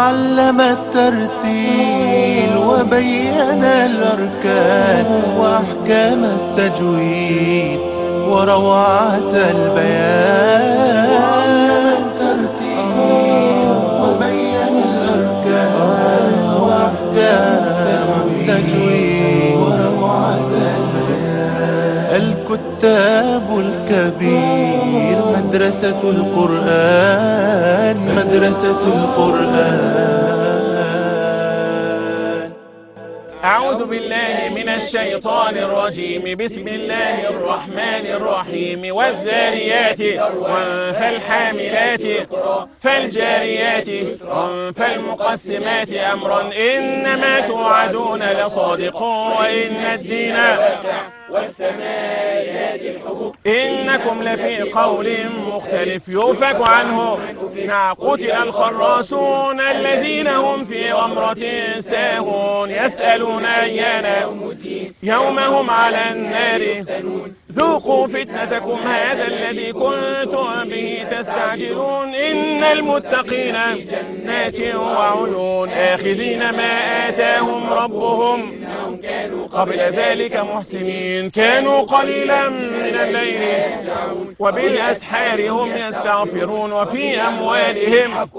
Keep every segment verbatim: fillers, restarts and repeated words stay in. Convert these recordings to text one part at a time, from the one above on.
علم الترتيل وبين الأركان وأحكام التجويد وروعة البيان. علم الترتيل وبين الأركان وأحكام التجويد وروعة البيان. الكتاب الكبير مدرسة القرآن مدرسة القرآن. أعوذ بالله من الشيطان الرجيم. بسم الله الرحمن الرحيم. والذاريات فالحاملات فالجاريات فالمقسمات أمرا إنما توعدون لصادق وإن الدين والسماء الحبوب إنكم لفي قول مختلف يؤفك عنه. قتل الخراصون الذين هم في غمرة ساهون يسألون أيان يوم هم على النار ذوقوا فتنتكم هذا الذي كنتم به تستعجلون. إن المتقين في جنات وعيون آخذين ما آتاهم ربهم قبل ذلك محسنين كانوا قليلا من الليل وبالأسحار هم يستغفرون. وفي أموالهم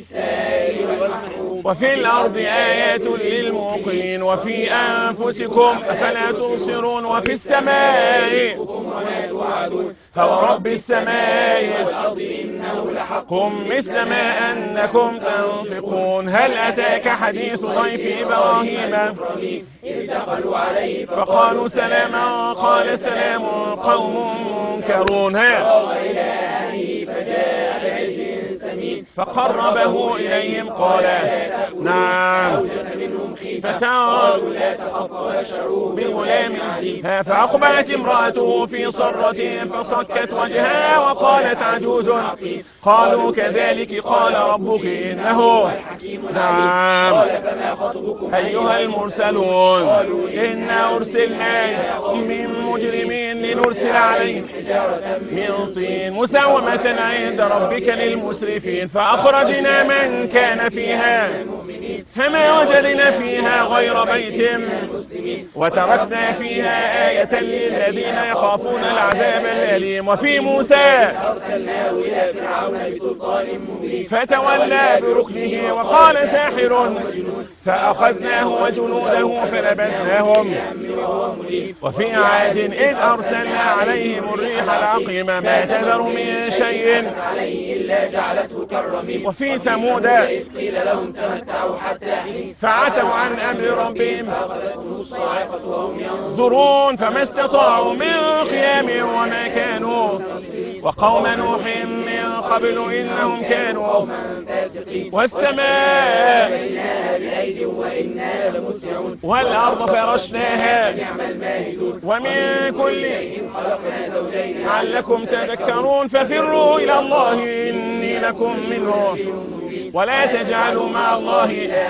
وفي الأرض آيات للموقنين وفي أنفسكم أفلا تبصرون. وفي السماء فورب السماء والأرض إنه لحق مثل ما أنكم تنطقون. هل أتاك حديث ضيف إبراهيم إذ دخلوا عليه فقالوا سلاما قال سلام قوم منكرون. إلى أهله فجاء بعجل سمين فقربه إليهم قال نعم أوجس منهم خيفة فتعال قالوا لا تخف وبشروه بغلام عليم. فأقبلت امرأته في صرة فصكت وجهها وقالت عجوز. قالوا كذلك قال ربك إنه نعم. قال فما خطبكم أيها المرسلون إنا أرسلنا من مجرمين لنرسل عليهم من طين مسومة عند ربك للمسرفين. فأخرجنا من كان فيها فما وجدنا فيها غير بيت وتركنا فيها آية للذين يخافون العذاب الأليم. وفي موسى أرسلناه إلى فرعون بسلطان مبين فتولى بركنه وقال ساحر فأخذناه وجنوده فنبذناهم. وفي عاد إذ أرسلنا عليهم الريح العقيم ما تذر من شيء عليه إلا جعلته كالرميم. وفي ثمود إذ قيل لهم تمتعوا حتى حين فعتوا عن أمر ربهم فأخذتهم الصاعقة وهم ينظرون ينظرون فما استطاعوا من قيام وما كانوا. وقوم نوح من قبل إنهم كانوا فاسقين. والسماء بنيناها بأيد وإنا لمسرعون. والأرض فرشناها نعم الماهدون. ومن كل شيء خلقنا زوجين لعلكم تذكرون. ففروا إلى الله إني لكم منه ولا تجعلوا مع الله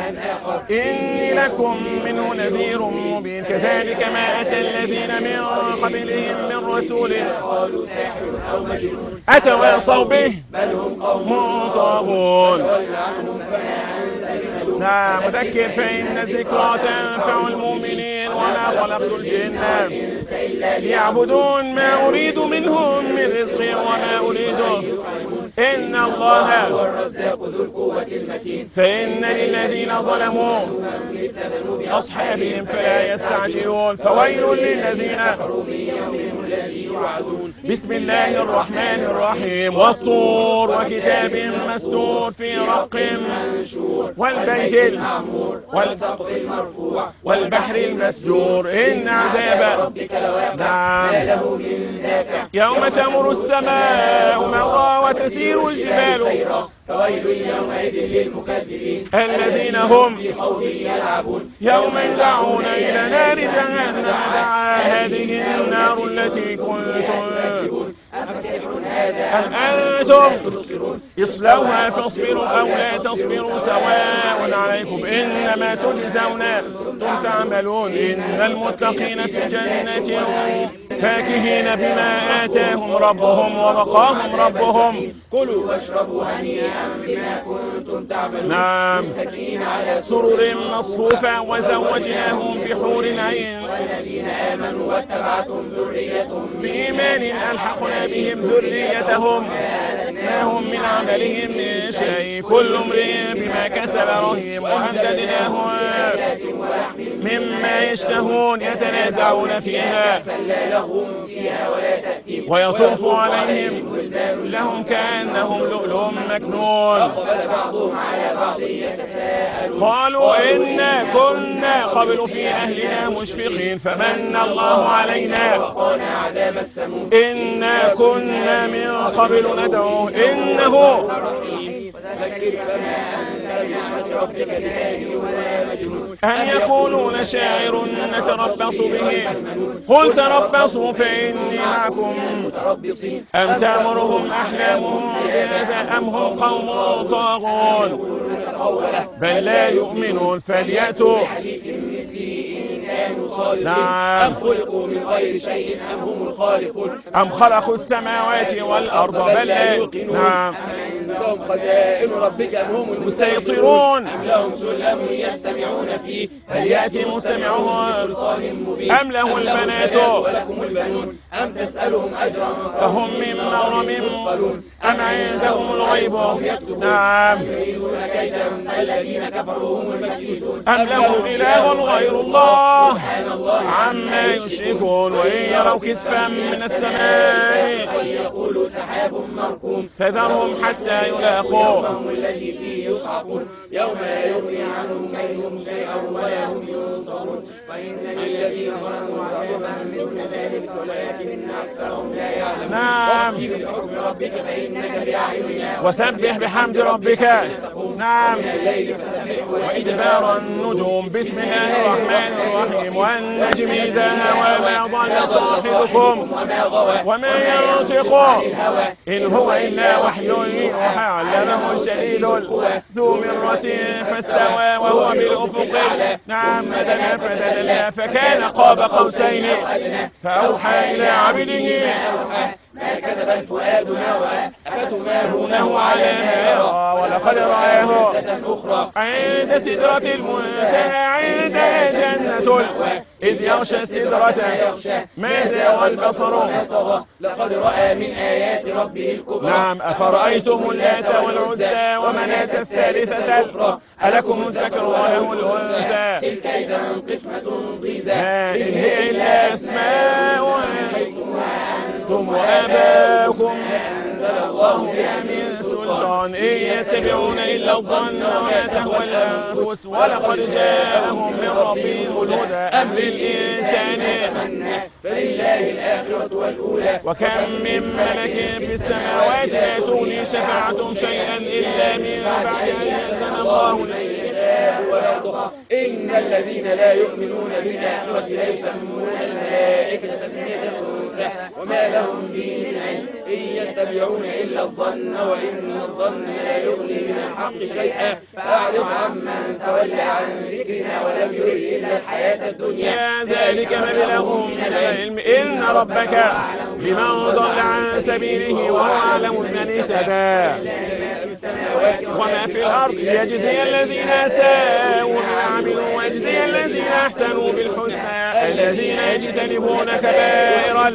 إني لكم منه نذير مبين. كذلك ما أتى الذين من قبلهم من رسول قالوا ساحر أو مجنون أتواصوا به بل هم قوم طاغون. تول عنهم فما أنت بملوم. نعم مذكر فإن الذكرى تنفع المؤمنين. وما خلقت الجن والإنس إلا ليعبدون ما أريد منهم من رزق وما أريد إن الله هو الرزاق ذو القوة المتين. فإن للذين ظلموا مثل ذنوب أصحابهم فلا يستعجلون. فويل للذين كفروا من يومهم الذي يوعدون. بسم الله الرحمن الرحيم. والطور وكتاب مسطور في رق منشور والبيت المعمور والسقف المرفوع والبحر المسجور إن عذاب ربك لواقع نعم. ما له من دافع يوم تمر السماء مرا وتسير الجبال سيرا فويل يومئذ للمكذبين الذين هم في خوض يلعبون. يوم يدعون إلى نار جهنم دعا هذه النار التي كنتم أم أنتم اصلوها فاصبروا أو لا تصبروا سواء عليكم إنما تجزون أنتم تعملون إن المتقين في جنة فاكهين بما آتاهم ربهم ووقاهم ربهم كلوا واشربوا هنيئا بما كنتم تعملون. نعم. متكئين على سرر مصفوفة وزوجناهم بحور عين. والذين آمنوا واتبعتهم ذريتهم بإيمان ألحقنا بهم ذريتهم ما هم من عملهم من شيء كل امرئ بما كسب رهين وأمددناهم مما يشتهون يتنازعون فيها ويطوف عليهم لهم كأنهم لؤلؤ مكنون. قالوا إنا كنا قبل في أهلنا مشفقين فمن الله علينا إنا كنا من قبل ندعوه إنه أن يقولون شاعر نتربص به قل تربصوا فإني معكم أم تأمرهم أحلامهم بهذا أم هم قوم طاغون بل لا يؤمنون فليأتوا. نعم. أم خلقوا من غير شيء أم هم الخالقون أم خلقوا السماوات والأرض بل لا يوقنون. نعم. عندهم خزائن ربك أم هم المسيطرون أم لهم سلم يستمعون فيه فليأتي مستمعهم أم له البنات ولكم البنون أم تسألهم أجرا فهم من مغرم مثقلون أم عندهم الغيب. نعم. يريدون كيدا الذين كفروا هم المكيدون أم لهم إله غير الله سبحان الله عما يشركون وإن يروا كسفا من السماء يقولوا سحاب مركوم فذرهم حتى يلاقوا يومهم الذي فيه يصعقون يوم لا يغني عنهم كيدهم شيئا ولا هم ينصرون وإن للذين ظلموا عذابا مثل ذلك ولكن أكثرهم لا يعلمون. نعم. واصبر لحكم ربك فإنك بأعيننا وسبح بحمد ربك. نعم. الليل فسبحه وإدبار النجوم بسم الله الرحمن الرحيم والنجم إذا هوى ما ضل صاحبكم وما ينطق إن هو إلا وحي يوحى علمه شديد ذو مرة فاستوى وهو بالأفق. نعم. دنا فدنا فكان قاب قوسين فأوحى إلى عبده ما كذب الفؤاد ما رأى أفتمارونه على ما يرى ولقد رآه أخرى عند سدرة المنتهى عندها جنة المأوى إذ يغشى السدرة ما زاغ البصر لقد رأى من آيات ربه الكبرى. نعم. أفرأيتم اللات والعزى ومناة الثالثة الأخرى ألكم الذكر وله الأنثى تلك إذا قسمة ضيزى إن هي إلا أسماء أنتم وآباؤكم أنزل الله بها من سلطان إن يتبعون إلا الظن وما تهوى الأنفس ولقد جاءهم من ربهم الهدى أم للإنسان فلله الآخرة والأولى. وكم من ملك في السماوات لا تغني شفاعتهم شيئا إلا من بعد أن يأذن الله لمن يشاء ويرضى. إن الذين لا يؤمنون بالآخرة لا يسمون الملائكة تسمية الأنثى وما لهم به من علم إن يتبعون إلا الظن وإن الظن لا يغني من الحق شيئا فأعرض عمن تولى عن ذكرنا ولم يرد إلا الحياة الدنيا ذلك مبلغهم من العلم إن ربك بمن ضل عن سبيله وهو أعلم بمن اهتدى. وما في الأرض ليجزي الذين أساءوا ما عملوا ويجزي الذين أحسنوا بالحسنى الذين يجتنبون كبائر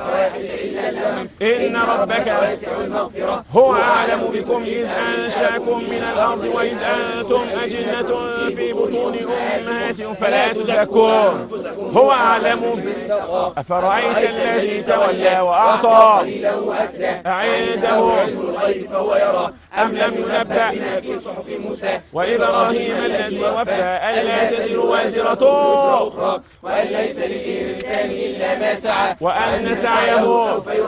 إن ربك هو أعلم بكم إذ أنشأكم من الأرض وإذ أنتم أجنة في بطون أمهاتكم فلا تزكوا هو أعلم. أفرأيت الذي تولى وأعطى أعنده أم لم ينبأ وإبراهيم الذي وفى ألا تزر وازرة أخرى وأن ليس للإنسان إلا ما سعى وأن سعيه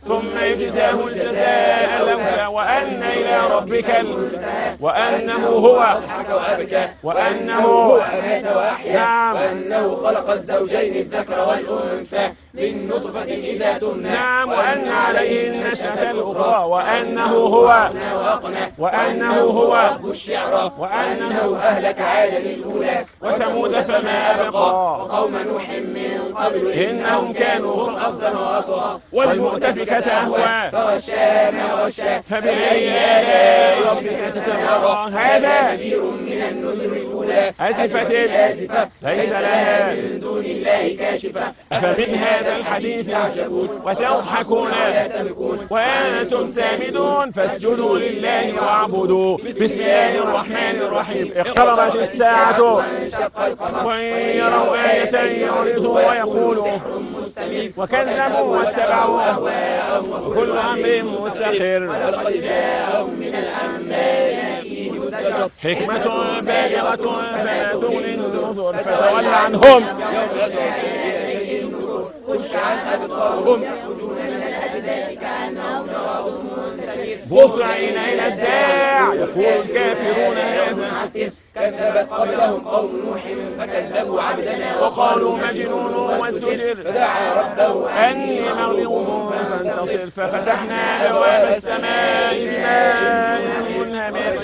ثم يجزاه الجزاء الأوفى وأن إلى ربك ال... وأنه هو أضحك وأبكى وأنه هو أمات وأحيا نعم وأنه خلق الزوجين الذكر والأنثى من نطفة إذا تمنى نعم وأن عليه النشأة الأخرى وأنه هو وأقنى وأنه هو رب الشعرى وأنه أهلك عادا الأولى وثمود فما أبقى وقوم نوح من قبل إنهم كانوا هم أفضل وأطغى والمؤتفكة أهوى فغشاها ما غشا فبأي آلاء ربك تتمارى هذا نذير من النذر الأولى أزفت الآزفة ليس لها من دون الله كاشفة أفمن هذا الحديث تعجبون وتضحكون ولا تبكون وأنتم سامدون فاسجدوا لله واعبدوا بسم الله الرحمن الرحيم اقتربت الساعة وانشق القمر وإن يروا آية يعرضوا ويقولوا وكذبوا واتبعوا أهواءهم كل أمر مستقر ولقد جاءهم من الأنباء ما فيه مزدجر حكمة بالغة فما تغني النذر فتول عنهم يوم يدعو إلى شيء نكر خش عن أبصارهم يخرجون من الأجداث كأنهم جراد منتشر مهطعين إلى الداع يقول الكافرون هذا عسير كذبت قبلهم قوم نوح فكذبوا عبدنا وقالوا مجنون وازدجر فدعا ربه أني مغلوب فانتصر ففتحنا أبواب السماء بماء منهمر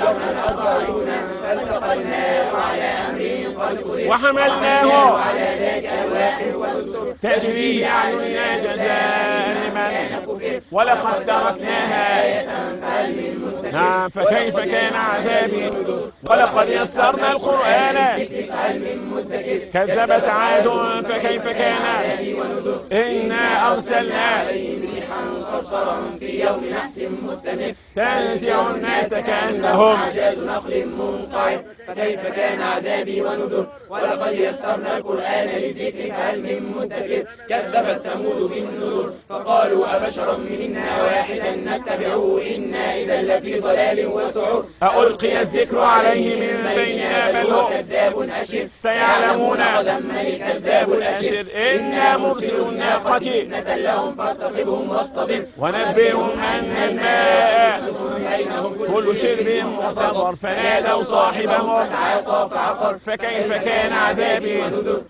وحملناه تجري بأعيننا جزاء لمن ولقد تركناها نعم فكيف كان عذابي ولقد يسرنا القرآن كذبت عاد فكيف كان إنا أرسلنا صرصرا في يوم نحس مستمر تنزع الناس كأنهم أعجاز نخل منقعر فكيف كان عذابي ونذر ولقد يسرنا القرآن للذكر فهل من مدكر كذبت ثمود بالنذر فقالوا أبشرا منا واحدا نتبعه إنا إذا لفي ضلال وسعر ألقي الذكر عليه من بيننا بل هو كذاب أشر سيعلمون غدا من الكذاب الأشر إنا مرسل الناقة نزل لهم فارتقبهم واصطبر ونبئهم أن الماء كل شرب محتضر فنادوا صاحبهم فعقر فعقر فكيف كان عذابي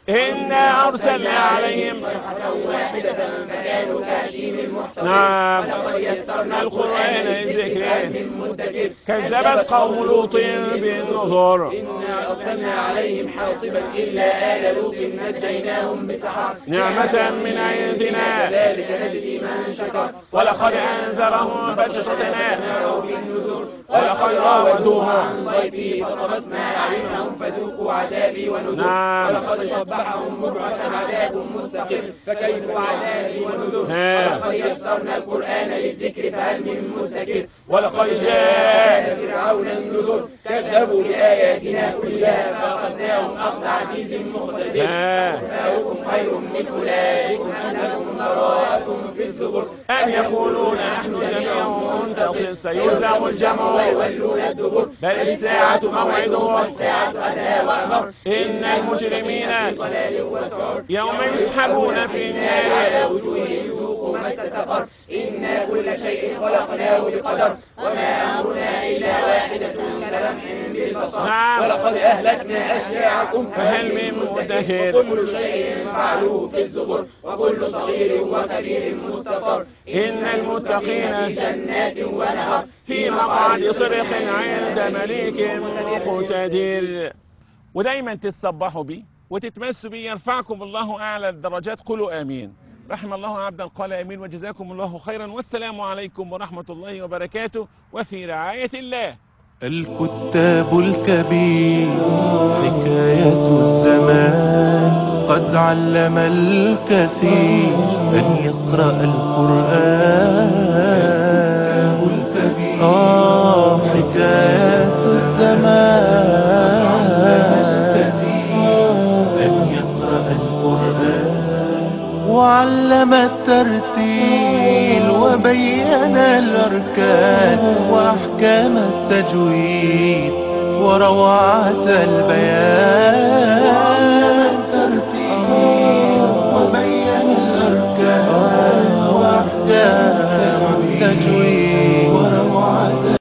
إنا أرسلنا عليهم واحدة فكانوا كهشيم المحتضر نعم ولقد يسرنا القرآن للذكر من مدكر كذبت قوم لوط بالنذر إنا أرسلنا عليهم حاصبا إلا آل لوط نجيناهم بسحر نعمة من عندنا كذلك نجزي من شكر ولقد أنذرهم بطشتنا بالنذر ولقد راودوه عن ضيفه فطمسنا أعينهم فذوقوا عذابي ونذر نعم. ولقد صبحهم بكرة عذاب مستقر فكيف عذابي ونذر ها. ولقد يسرنا القرآن للذكر فهل من مدكر ولقد جاء فرعون النذر كذبوا بآياتنا كلها فأخذناهم أخذ عزيز مقتدر ها. أولئكم خير من أولئكم أنكم براءة في الزبر أم يقولون نحن جميع منتصر سيهزم الجمع ويولون الدبر بل الساعة موعدهم والساعة أدنى وأمر إن المجرمين ضلال وسعر يوم يسحبون في النار على وجوههم ذوقوا مس سقر إنا كل شيء خلقناه بقدر وما أمرنا إلا واحدة كلمح بالبصر نعم. ولقد أهلكنا أشياعكم فهل من مدكر وكل شيء فعلوه في الزبر وكل صغير وكبير مستقر إن المتقين في جنات ونهر في مقعد صدق عند مليك مقتدر. ودايما تتصبحوا بي وتتمسوا بي يرفعكم الله أعلى الدرجات. قولوا آمين. رحم الله عبدا قال آمين وجزاكم الله خيرا والسلام عليكم ورحمة الله وبركاته وفي رعاية الله. الكتاب الكبير حكاية الزمان قد علم الكثير أن يقرأ القرآن آه حكاية الزمان أن يقرأ القرآن وعلم الترتيل وبين الأركان وأحكام التجويد وروعة البيان